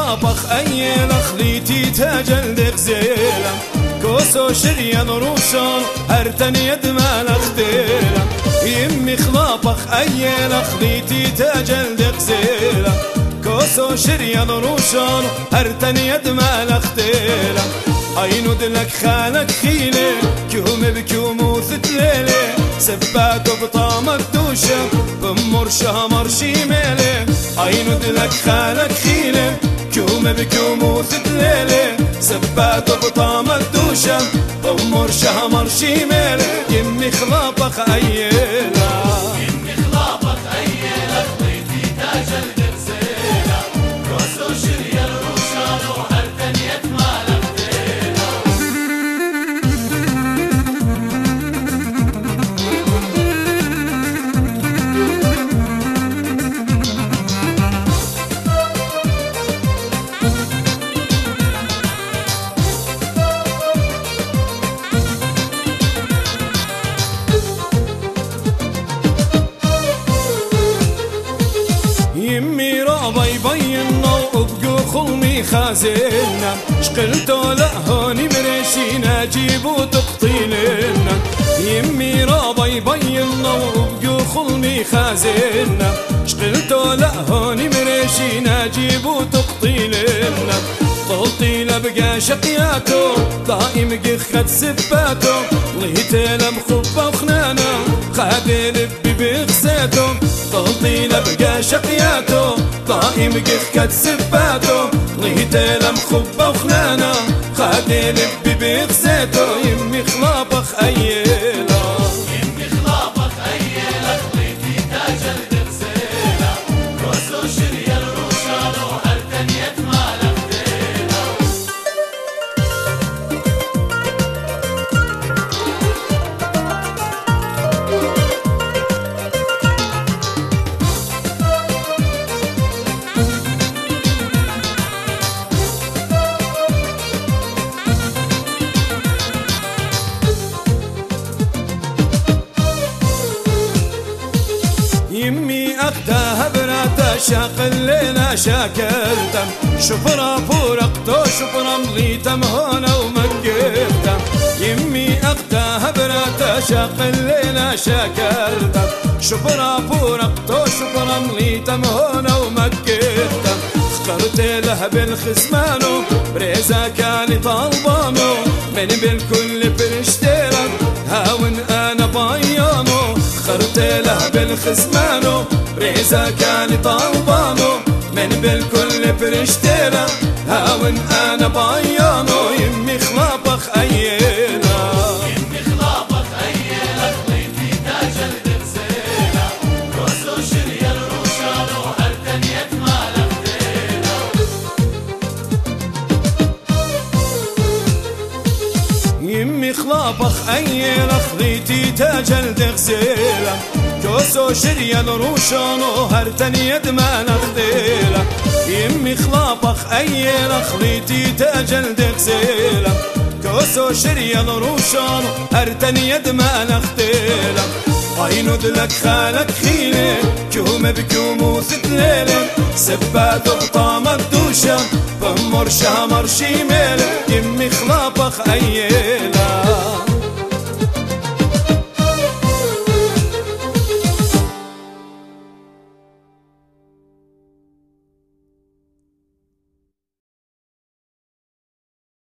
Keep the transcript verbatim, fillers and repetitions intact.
خلابخ أيلا خليتي تجلدك زيلا كوسو شريان روشان هرتن يد ما نختيلا يمي خلابخ أيلا خليتي تجلدك زيلا كوسو شريان روشان هرتن يد ما نختيلا عينو دلك خالك خيلي كيوم بكيوم وثتليلي سباتو بطامك دوشة بمر شامر شيميلي عينو دلك خالك خيلي كيوم بكيوم وثتليلي سباتو بطامك دوشة بمر شامر شيميلي يمي خلابخ أيلا يمي خلابخ أيلا خليتي تاجل درزيلا كوسو شريا الروشان وهرتن يتمالك يمي رابا يبيننا وابقو خلمي خازلنا شقلتو لا هوني مريشينا جيبو تقطيلنا يمي رابا يبيننا وابقو خلمي خازلنا شقلتو لا هوني مريشينا جيبو تقطيلنا طلطيله بقى شقياتو دائم قخت سباتو ليتيله مخبه وخنانه خادي لبي بغساتو طلطيله بقى شقياتو دائم قخت سباتو ليتيله مخبه وخنانه خادي لبي بغساتو يمي خلابخ أيلا يمي خلابخ أيلا خليتي تاجل درزيلا كوسو شريا الروشان وهرتن يتمالك يمي أخداها براتا شاقل لينا شاكلتم شفرا فورقتو شفرا مليتم هونا ومكيتم يمي أخداها براتا شاقل لينا شاكلتم شفرا فورقتو شفرا مليتم هونا ومكيتم اخترت له بالخزمانو بريزا كاني طالبانو من بالكل برشتيرك هاون أنا بايانو اخترت له بالخزمانو بريزا كاني طالبانو من بالكل برشتيرك هاون أنا بايانو يمي خلابخ أيلا يمي خلابخ أيلا خليتي تاجل درزيلا كوسو شريا الروشان وهرتن يتمالك يمي خلابخ أيلا خليتي تاجل دغزيلا كوسو شريا الروشان وهرتن يد ما نخديلا يمي خلابخ أيلا خليتي تاجل دغزيلا كوسو شريا الروشان هرتن يد ما نخديلا عينو دلك خالك خيلي كيوم بكيوم وثتليلي سبات بطامك دوشة بمر شامر شيميلي يمي خلابخ أيلا